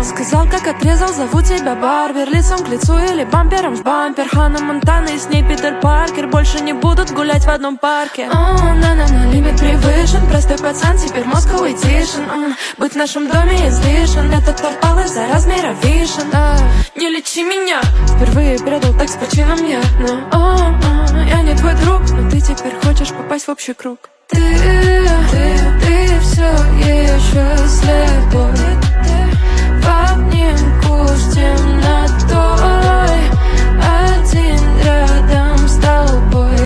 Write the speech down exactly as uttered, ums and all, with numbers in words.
сказал, как отрезал, зовут тебя Барбер. Лицом к лицу или бампером в бампер. Ханна Монтана и с ней Питер Паркер больше не будут гулять в одном парке. О, на-на-на, лимит превышен. Простой пацан, теперь Moscow Edition. М, Быть в нашем доме излишен. Этот попал из-за размера вишен. А, не лечи меня. Впервые предал так с почином я. Но, о, о, я не твой друг, но ты теперь хочешь попасть в общий круг. Ты, ты, ты все еще